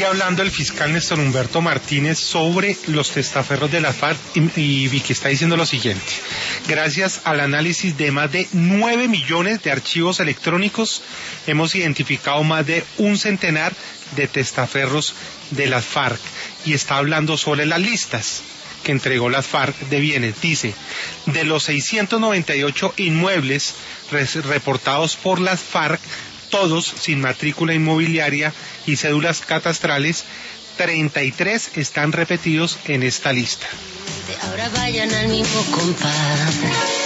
Sigue hablando el fiscal Néstor Humberto Martínez sobre los testaferros de la FARC y Vicky está diciendo lo siguiente. Gracias al análisis de más de 9 millones de archivos electrónicos, hemos identificado más de un centenar de testaferros de las FARC y está hablando sobre las listas que entregó las FARC de bienes. Dice, de los 698 inmuebles reportados por las FARC, todos sin matrícula inmobiliaria y cédulas catastrales, 33 están repetidos en esta lista. Ahora vayan al mismo compás.